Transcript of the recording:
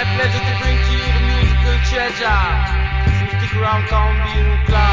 my pleasure to bring to you the musical treasure. So stick around, Town View Club.